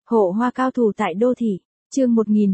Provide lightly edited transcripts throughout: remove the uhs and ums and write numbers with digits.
Hộ hoa cao thủ tại đô thị, chương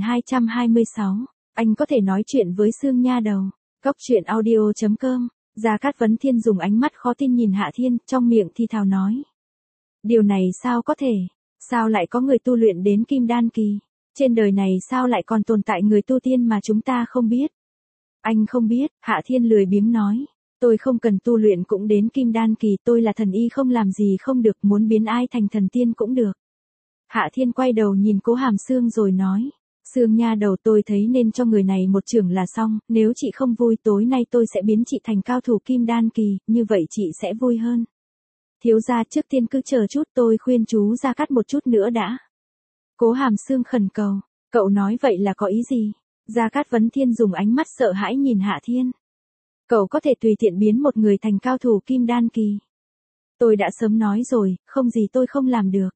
1226, anh có thể nói chuyện với Sương Nha Đầu. Cốc truyện audio.com, Gia Cát Vấn Thiên dùng ánh mắt khó tin nhìn Hạ Thiên, trong miệng thì thào nói. Điều này sao có thể, sao lại có người tu luyện đến Kim Đan Kỳ, trên đời này sao lại còn tồn tại người tu tiên mà chúng ta không biết. Anh không biết, Hạ Thiên lười biếng nói. Tôi không cần tu luyện cũng đến Kim Đan Kỳ, tôi là thần y không làm gì không được, muốn biến ai thành thần tiên cũng được. Hạ Thiên quay đầu nhìn Cố Hàm Sương rồi nói. Sương Nha Đầu, tôi thấy nên cho người này một chưởng là xong, nếu chị không vui tối nay tôi sẽ biến chị thành cao thủ Kim Đan Kỳ, như vậy chị sẽ vui hơn. Thiếu gia, trước tiên cứ chờ chút, tôi khuyên chú Gia Cát một chút nữa đã. Cố Hàm Sương khẩn cầu. Cậu nói vậy là có ý gì? Gia Cát Vấn Thiên dùng ánh mắt sợ hãi nhìn Hạ Thiên. Cậu có thể tùy tiện biến một người thành cao thủ Kim Đan Kỳ. Tôi đã sớm nói rồi, không gì tôi không làm được.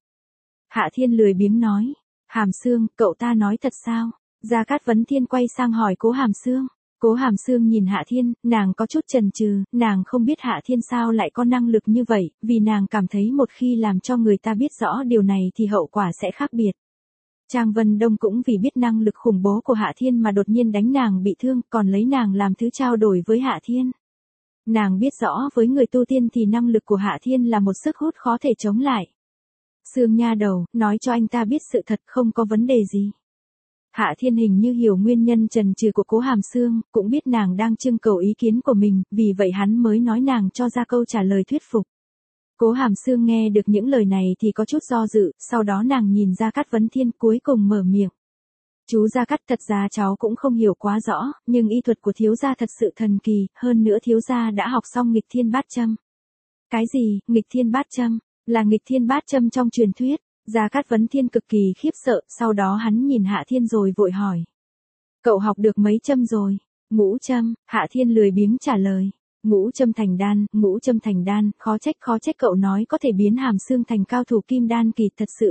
Hạ Thiên lười biếng nói. Hàm Sương, cậu ta nói thật sao? Gia Cát Vấn Thiên quay sang hỏi Cố Hàm Sương. Cố Hàm Sương nhìn Hạ Thiên, nàng có chút chần chừ, nàng không biết Hạ Thiên sao lại có năng lực như vậy, vì nàng cảm thấy một khi làm cho người ta biết rõ điều này thì hậu quả sẽ khác biệt. Trang Vân Đông cũng vì biết năng lực khủng bố của Hạ Thiên mà đột nhiên đánh nàng bị thương, còn lấy nàng làm thứ trao đổi với Hạ Thiên. Nàng biết rõ với người tu tiên thì năng lực của Hạ Thiên là một sức hút khó thể chống lại. Sương Nha Đầu, nói cho anh ta biết sự thật, không có vấn đề gì. Hạ Thiên hình như hiểu nguyên nhân chần chừ của Cố Hàm Sương, cũng biết nàng đang trưng cầu ý kiến của mình, vì vậy hắn mới nói nàng cho ra câu trả lời thuyết phục. Cố Hàm Sương nghe được những lời này thì có chút do dự, sau đó nàng nhìn Gia Cát Vấn Thiên cuối cùng mở miệng. Chú Gia Cát, thật ra cháu cũng không hiểu quá rõ, nhưng y thuật của thiếu gia thật sự thần kỳ, hơn nữa thiếu gia đã học xong nghịch thiên bát châm. Cái gì, nghịch thiên bát châm? Là nghịch thiên bát châm trong truyền thuyết. Gia Cát Vấn Thiên cực kỳ khiếp sợ, sau đó hắn nhìn Hạ Thiên rồi vội hỏi. Cậu học được mấy châm rồi? Ngũ châm, Hạ Thiên lười biếng trả lời. Ngũ châm thành đan, khó trách cậu nói có thể biến Hàm Sương thành cao thủ Kim Đan Kỳ, thật sự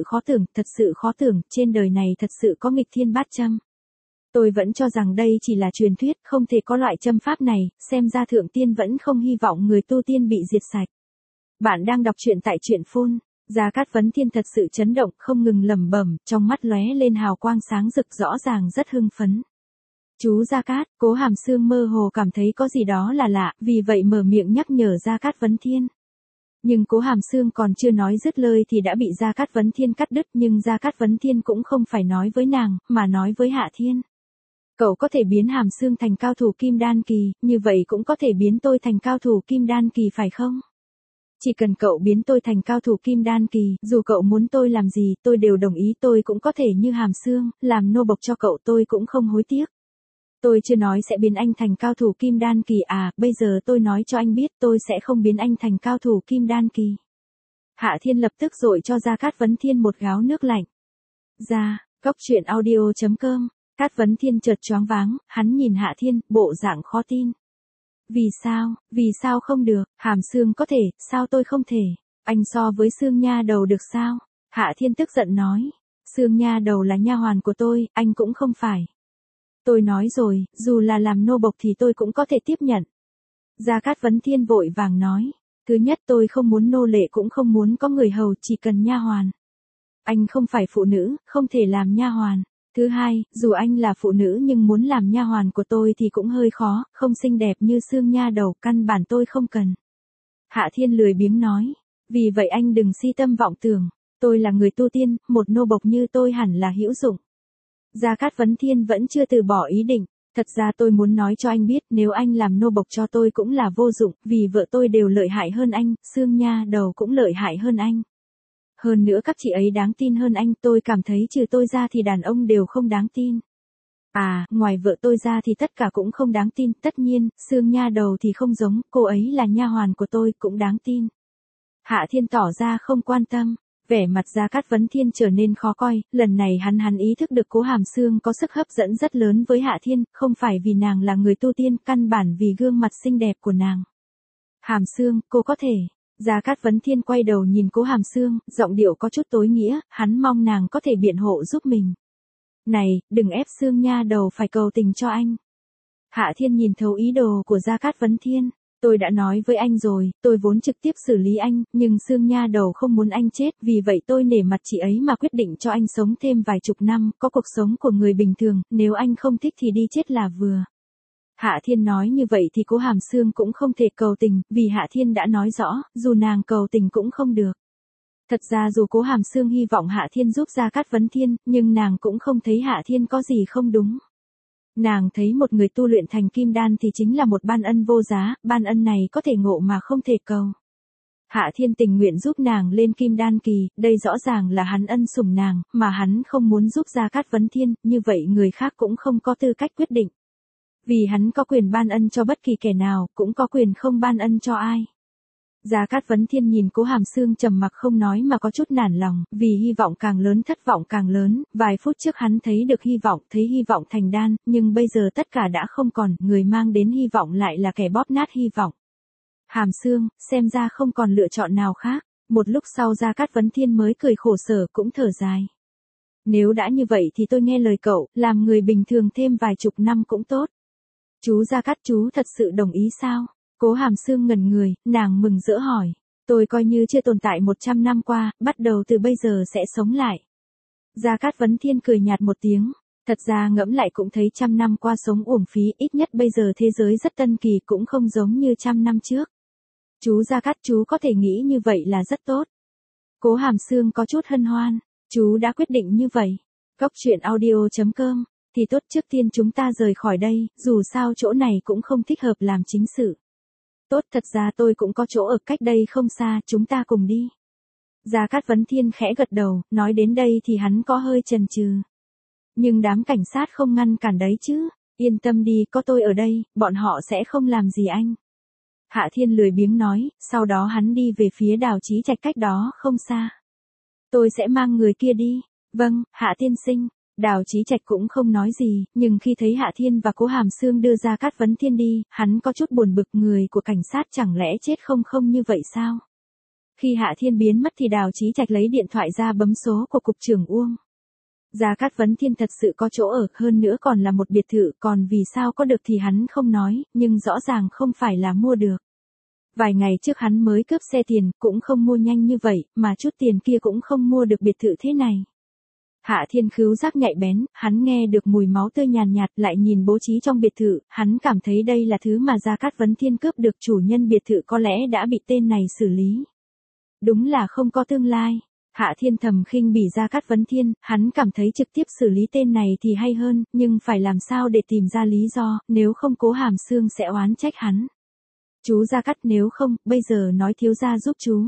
khó tưởng, trên đời này thật sự có nghịch thiên bát châm. Tôi vẫn cho rằng đây chỉ là truyền thuyết, không thể có loại châm pháp này, xem ra thượng tiên vẫn không hy vọng người tu tiên bị diệt sạch. Bạn đang đọc truyện tại truyện phun. Gia Cát Vấn Thiên thật sự chấn động, không ngừng lẩm bẩm, trong mắt lóe lên hào quang sáng rực, rõ ràng rất hưng phấn. Chú Gia Cát, Cố Hàm Sương mơ hồ cảm thấy có gì đó là lạ, vì vậy mở miệng nhắc nhở Gia Cát Vấn Thiên. Nhưng Cố Hàm Sương còn chưa nói dứt lời thì đã bị Gia Cát Vấn Thiên cắt đứt, nhưng Gia Cát Vấn Thiên cũng không phải nói với nàng, mà nói với Hạ Thiên. Cậu có thể biến Hàm Sương thành cao thủ Kim Đan Kỳ, như vậy cũng có thể biến tôi thành cao thủ Kim Đan Kỳ phải không? Chỉ cần cậu biến tôi thành cao thủ Kim Đan Kỳ, dù cậu muốn tôi làm gì, tôi đều đồng ý, tôi cũng có thể như Hàm Sương, làm nô bộc cho cậu, tôi cũng không hối tiếc. Tôi chưa nói sẽ biến anh thành cao thủ Kim Đan Kỳ à, bây giờ tôi nói cho anh biết tôi sẽ không biến anh thành cao thủ Kim Đan Kỳ. Hạ Thiên lập tức dội cho Gia Cát Vấn Thiên một gáo nước lạnh. Cốc truyện audio.com, Cát Vấn Thiên chợt choáng váng, hắn nhìn Hạ Thiên, bộ dạng khó tin. Vì sao không được, Hàm Sương có thể, sao tôi không thể, anh so với Sương Nha Đầu được sao? Hạ Thiên tức giận nói, Sương Nha Đầu là nha hoàn của tôi, anh cũng không phải. Tôi nói rồi, dù là làm nô bộc thì tôi cũng có thể tiếp nhận. Gia Cát Vấn Thiên vội vàng nói, thứ nhất tôi không muốn nô lệ cũng không muốn có người hầu, chỉ cần nha hoàn. Anh không phải phụ nữ, không thể làm nha hoàn. Thứ hai, dù anh là phụ nữ nhưng muốn làm nha hoàn của tôi thì cũng hơi khó, không xinh đẹp như Sương Nha Đầu, căn bản tôi không cần. Hạ Thiên lười biếng nói, vì vậy anh đừng si tâm vọng tưởng, tôi là người tu tiên, một nô bộc như tôi hẳn là hữu dụng. Gia Cát Vấn Thiên vẫn chưa từ bỏ ý định, thật ra tôi muốn nói cho anh biết, nếu anh làm nô bộc cho tôi cũng là vô dụng, vì vợ tôi đều lợi hại hơn anh, Sương Nha Đầu cũng lợi hại hơn anh. Hơn nữa các chị ấy đáng tin hơn anh, tôi cảm thấy trừ tôi ra thì đàn ông đều không đáng tin. À, ngoài vợ tôi ra thì tất cả cũng không đáng tin, tất nhiên, Sương Nha Đầu thì không giống, cô ấy là nha hoàn của tôi, cũng đáng tin. Hạ Thiên tỏ ra không quan tâm, vẻ mặt Gia Cát Vấn Thiên trở nên khó coi, lần này hắn ý thức được Cố Hàm Sương có sức hấp dẫn rất lớn với Hạ Thiên, không phải vì nàng là người tu tiên, căn bản vì gương mặt xinh đẹp của nàng. Hàm Sương, cô có thể. Gia Cát Vấn Thiên quay đầu nhìn Cố Hàm Sương, giọng điệu có chút tối nghĩa, hắn mong nàng có thể biện hộ giúp mình. Này, đừng ép Sương Nha Đầu phải cầu tình cho anh. Hạ Thiên nhìn thấu ý đồ của Gia Cát Vấn Thiên. Tôi đã nói với anh rồi, tôi vốn trực tiếp xử lý anh, nhưng Sương nha đầu không muốn anh chết, vì vậy tôi nể mặt chị ấy mà quyết định cho anh sống thêm vài chục năm, có cuộc sống của người bình thường, nếu anh không thích thì đi chết là vừa. Hạ Thiên nói như vậy thì Cố Hàm Sương cũng không thể cầu tình, vì Hạ Thiên đã nói rõ, dù nàng cầu tình cũng không được. Thật ra dù Cố Hàm Sương hy vọng Hạ Thiên giúp Gia Cát Vấn Thiên, nhưng nàng cũng không thấy Hạ Thiên có gì không đúng. Nàng thấy một người tu luyện thành kim đan thì chính là một ban ân vô giá, ban ân này có thể ngộ mà không thể cầu. Hạ Thiên tình nguyện giúp nàng lên kim đan kỳ, đây rõ ràng là hắn ân sủng nàng, mà hắn không muốn giúp Gia Cát Vấn Thiên, như vậy người khác cũng không có tư cách quyết định. Vì hắn có quyền ban ân cho bất kỳ kẻ nào, cũng có quyền không ban ân cho ai. Gia Cát Vấn Thiên nhìn Cố Hàm Sương trầm mặc không nói mà có chút nản lòng, vì hy vọng càng lớn thất vọng càng lớn, vài phút trước hắn thấy được hy vọng, thấy hy vọng thành đan, nhưng bây giờ tất cả đã không còn, người mang đến hy vọng lại là kẻ bóp nát hy vọng. Hàm Sương, xem ra không còn lựa chọn nào khác, một lúc sau Gia Cát Vấn Thiên mới cười khổ sở cũng thở dài. Nếu đã như vậy thì tôi nghe lời cậu, làm người bình thường thêm vài chục năm cũng tốt. Chú Gia Cát chú thật sự đồng ý sao? Cố Hàm Sương ngẩn người, nàng mừng rỡ hỏi. Tôi coi như chưa tồn tại 100 năm qua, bắt đầu từ bây giờ sẽ sống lại. Gia Cát Vấn Thiên cười nhạt một tiếng. Thật ra ngẫm lại cũng thấy 100 năm qua sống uổng phí, ít nhất bây giờ thế giới rất tân kỳ cũng không giống như 100 năm trước. Chú Gia Cát chú có thể nghĩ như vậy là rất tốt. Cố Hàm Sương có chút hân hoan. Chú đã quyết định như vậy. Cốc truyện audio.com. Thì tốt, trước tiên chúng ta rời khỏi đây, dù sao chỗ này cũng không thích hợp làm chính sự. Tốt, thật ra tôi cũng có chỗ ở cách đây không xa, chúng ta cùng đi. Gia Cát Vấn Thiên khẽ gật đầu, nói đến đây thì hắn có hơi chần chừ. Nhưng đám cảnh sát không ngăn cản đấy chứ, yên tâm đi, có tôi ở đây, bọn họ sẽ không làm gì anh. Hạ Thiên lười biếng nói, sau đó hắn đi về phía Đào Chí Trạch cách đó không xa. Tôi sẽ mang người kia đi. Vâng, Hạ tiên sinh. Đào Chí Trạch cũng không nói gì, nhưng khi thấy Hạ Thiên và Cố Hàm Sương đưa Gia Cát Vấn Thiên đi, hắn có chút buồn bực, người của cảnh sát chẳng lẽ chết không như vậy sao? Khi Hạ Thiên biến mất thì Đào Chí Trạch lấy điện thoại ra bấm số của cục trưởng Uông. Gia Cát Vấn Thiên thật sự có chỗ ở, hơn nữa còn là một biệt thự, còn vì sao có được thì hắn không nói, nhưng rõ ràng không phải là mua được. Vài ngày trước hắn mới cướp xe tiền, cũng không mua nhanh như vậy, mà chút tiền kia cũng không mua được biệt thự thế này. Hạ Thiên khứu giác nhạy bén, hắn nghe được mùi máu tươi nhàn nhạt, lại nhìn bố trí trong biệt thự, hắn cảm thấy đây là thứ mà Gia Cát Vấn Thiên cướp được, chủ nhân biệt thự có lẽ đã bị tên này xử lý. Đúng là không có tương lai. Hạ Thiên thầm khinh bỉ Gia Cát Vấn Thiên, hắn cảm thấy trực tiếp xử lý tên này thì hay hơn, nhưng phải làm sao để tìm ra lý do, nếu không Cố Hàm Sương sẽ oán trách hắn. Chú Gia Cát, nếu không, bây giờ nói thiếu gia giúp chú.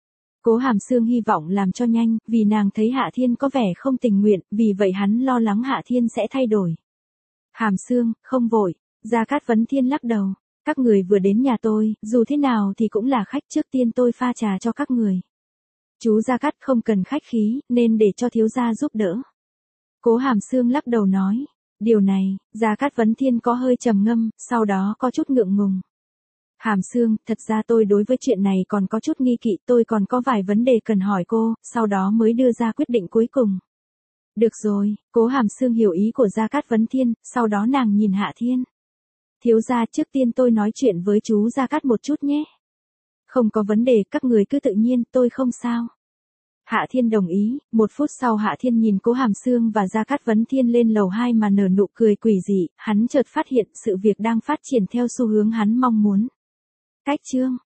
Cố Hàm Sương hy vọng làm cho nhanh, vì nàng thấy Hạ Thiên có vẻ không tình nguyện, vì vậy hắn lo lắng Hạ Thiên sẽ thay đổi. Hàm Sương, không vội. Gia Cát Vấn Thiên lắc đầu. Các người vừa đến nhà tôi, dù thế nào thì cũng là khách, trước tiên tôi pha trà cho các người. Chú Gia Cát không cần khách khí, nên để cho thiếu gia giúp đỡ. Cố Hàm Sương lắc đầu nói. Điều này, Gia Cát Vấn Thiên có hơi trầm ngâm, sau đó có chút ngượng ngùng. Hàm Sương, thật ra tôi đối với chuyện này còn có chút nghi kỵ, tôi còn có vài vấn đề cần hỏi cô, sau đó mới đưa ra quyết định cuối cùng. Được rồi, Cố Hàm Sương hiểu ý của Gia Cát Vấn Thiên, sau đó nàng nhìn Hạ Thiên. Thiếu gia, trước tiên tôi nói chuyện với chú Gia Cát một chút nhé. Không có vấn đề, các người cứ tự nhiên, tôi không sao. Hạ Thiên đồng ý, một phút sau Hạ Thiên nhìn Cố Hàm Sương và Gia Cát Vấn Thiên lên lầu 2 mà nở nụ cười quỷ dị, hắn chợt phát hiện sự việc đang phát triển theo xu hướng hắn mong muốn. Cách chương